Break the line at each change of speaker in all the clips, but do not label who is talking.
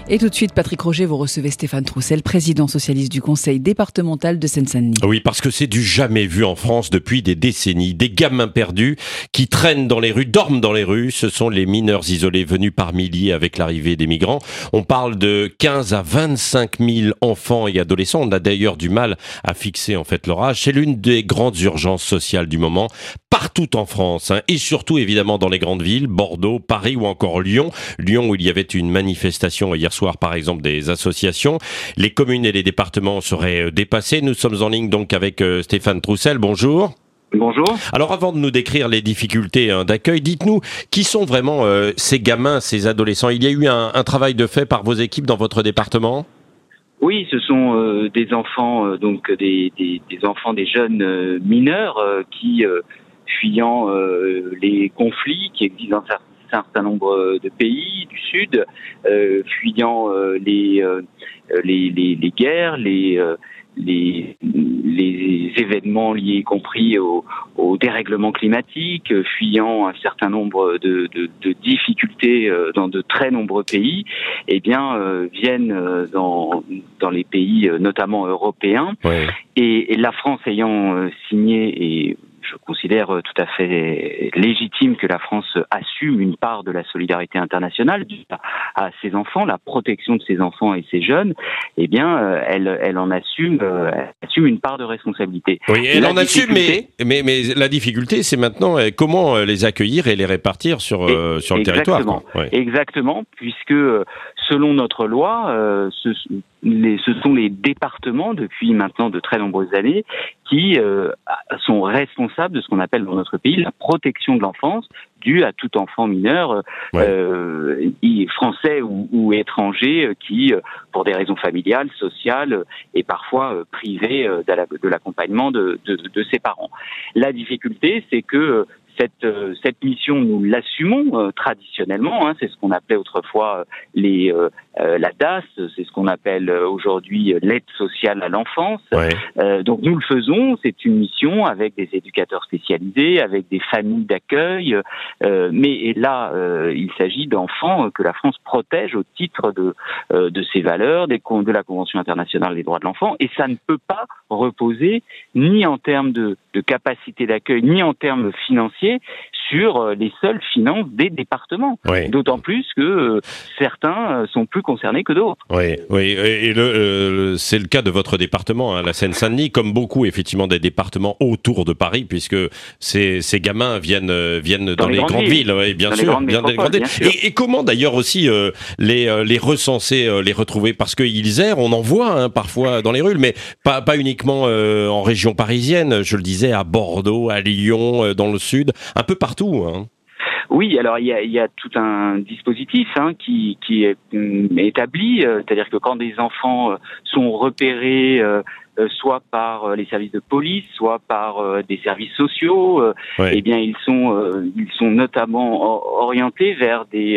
Et tout de suite, Patrick Roger, vous recevez Stéphane Troussel, président socialiste du conseil départemental de Seine-Saint-Denis.
Oui, parce que c'est du jamais vu en France depuis des décennies. Des gamins perdus qui traînent dans les rues, dorment dans les rues. Ce sont les mineurs isolés venus par milliers avec l'arrivée des migrants. On parle de 15 à 25 000 enfants et adolescents. On a d'ailleurs du mal à fixer en fait leur âge. C'est l'une des grandes urgences sociales du moment, partout en France, et surtout évidemment dans les grandes villes, Bordeaux, Paris ou encore Lyon. Lyon où il y avait une manifestation hier soir par exemple des associations. Les communes et les départements seraient dépassés. Nous sommes en ligne donc avec Stéphane Troussel. Bonjour.
Bonjour.
Alors avant de nous décrire les difficultés d'accueil, dites-nous qui sont vraiment ces gamins, ces adolescents. Il y a eu un travail de fait par vos équipes dans votre département ?
Oui, ce sont des enfants, donc des enfants, des jeunes mineurs qui, fuyant les conflits qui existent dans un certain nombre de pays du Sud, fuyant les guerres, les événements liés y compris au dérèglement climatique, fuyant un certain nombre de difficultés dans de très nombreux pays, eh bien viennent dans les pays notamment européens.
Ouais.
Et la France ayant signé, et je considère tout à fait légitime que la France assume une part de la solidarité internationale à ses enfants, la protection de ses enfants et ses jeunes, eh bien, elle en assume une part de responsabilité.
Oui, elle en assume, mais la difficulté, c'est maintenant comment les accueillir et les répartir sur le territoire. Quoi. Ouais.
Exactement, puisque selon notre loi, ce sont les départements, depuis maintenant de très nombreuses années, qui sont responsables de ce qu'on appelle dans notre pays la protection de l'enfance due à tout enfant mineur, français ou étranger, qui, pour des raisons familiales, sociales et parfois privées de l'accompagnement de ses parents. La difficulté, c'est que cette mission, nous l'assumons traditionnellement. C'est ce qu'on appelait autrefois la DAS, c'est ce qu'on appelle aujourd'hui l'aide sociale à l'enfance. Ouais. Donc nous le faisons. C'est une mission avec des éducateurs spécialisés, avec des familles d'accueil. Mais là, il s'agit d'enfants que la France protège au titre de ses valeurs, de la Convention internationale des droits de l'enfant. Et ça ne peut pas reposer ni en termes de capacité d'accueil, ni en termes financiers sur les seules finances des départements. Oui. D'autant plus que certains sont plus concernés que d'autres.
Oui, et c'est le cas de votre département, la Seine-Saint-Denis, comme beaucoup effectivement des départements autour de Paris, puisque ces gamins viennent dans les grandes villes, oui, bien sûr, bien grandes villes. Et comment d'ailleurs aussi les recenser, les retrouver, parce qu'ils errent, on en voit parfois dans les rues, mais pas uniquement en région parisienne, je le disais, à Bordeaux, à Lyon, dans le sud, un peu partout.
Oui, alors il y a tout un dispositif qui est établi, c'est-à-dire que quand des enfants sont repérés soit par les services de police, soit par des services sociaux, eh bien ils sont notamment orientés vers des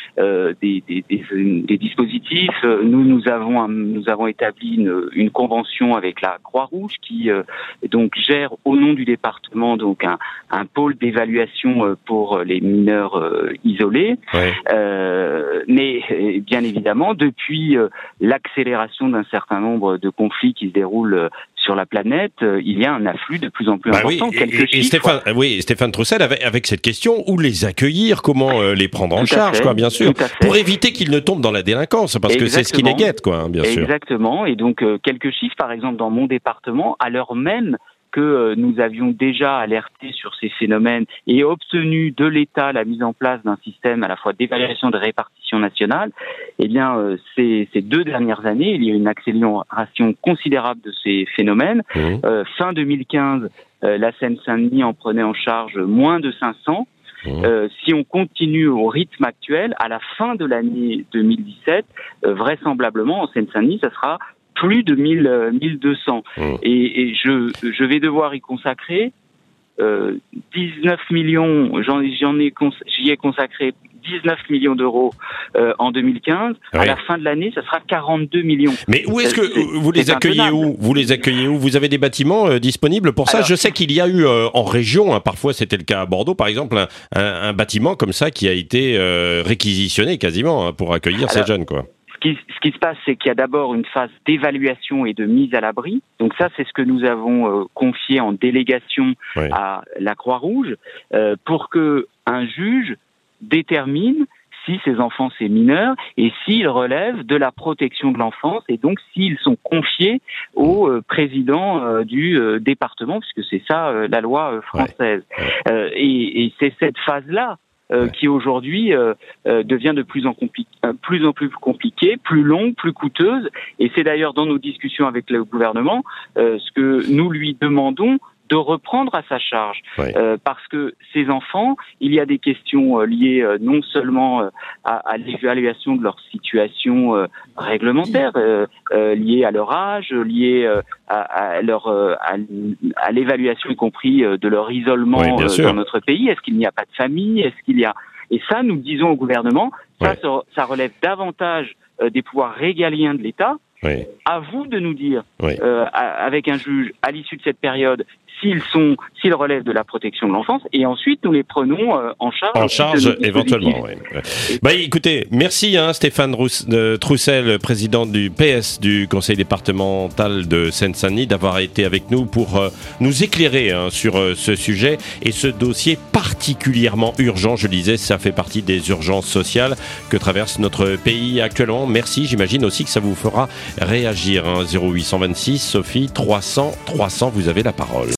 dispositifs. Nous avons établi une convention avec la Croix-Rouge qui donc gère au nom du département donc un pôle d'évaluation pour les mineurs isolés. Mais bien évidemment, depuis l'accélération d'un certain nombre de conflits qui se déroulent sur la planète, il y a un afflux de plus en plus important.
Stéphane Troussel, avec cette question, où les accueillir, comment les prendre en charge, bien sûr, pour éviter qu'ils ne tombent dans la délinquance, parce que c'est ce qui les guette, bien sûr.
Exactement, et donc quelques chiffres, par exemple, dans mon département, à l'heure même que nous avions déjà alerté sur ces phénomènes et obtenu de l'État la mise en place d'un système à la fois d'évaluation et de répartition nationale, eh bien, ces 2 dernières années, il y a eu une accélération considérable de ces phénomènes. Fin 2015, la Seine-Saint-Denis en prenait en charge moins de 500. Si on continue au rythme actuel, à la fin de l'année 2017, vraisemblablement, en Seine-Saint-Denis, ça sera plus de 1200. Et je vais devoir y consacrer 19 millions, j'y ai consacré 19 millions d'euros en 2015. Oui. À la fin de l'année, ça sera 42 millions.
Mais où est-ce que vous les accueillez où ? Vous les accueillez où ? Vous avez des bâtiments disponibles pour ça ? Alors, je sais qu'il y a eu en région, parfois c'était le cas à Bordeaux par exemple, un bâtiment comme ça qui a été réquisitionné quasiment pour accueillir ces jeunes, quoi.
ce qui se passe, c'est qu'il y a d'abord une phase d'évaluation et de mise à l'abri. Donc ça, c'est ce que nous avons confié en délégation à la Croix-Rouge pour que un juge détermine si ces enfants sont mineurs et s'ils relèvent de la protection de l'enfance et donc s'ils sont confiés au président du département, puisque c'est ça la loi française. Et c'est cette phase-là qui aujourd'hui devient de plus en plus compliquée, plus longue, plus coûteuse. Et c'est d'ailleurs dans nos discussions avec le gouvernement ce que nous lui demandons de reprendre à sa charge. Parce que ces enfants, il y a des questions liées non slement à l'évaluation de leur situation réglementaire, liées à leur âge, liées à l'évaluation y compris de leur isolement dans notre pays. Est-ce qu'il n'y a pas de famille? Est-ce qu'il y a... Et ça, nous disons au gouvernement, ça relève davantage des pouvoirs régaliens de l'État. À vous de nous dire, avec un juge, à l'issue de cette période, s'ils relèvent de la protection de l'enfance, et ensuite nous les prenons en charge.
En charge, éventuellement. Écoutez, merci Stéphane Troussel, président du PS du Conseil départemental de Seine-Saint-Denis, d'avoir été avec nous pour nous éclairer sur ce sujet et ce dossier particulièrement urgent. Je le disais, ça fait partie des urgences sociales que traverse notre pays actuellement. Merci, j'imagine aussi que ça vous fera réagir. 0826 Sophie 300 300, vous avez la parole.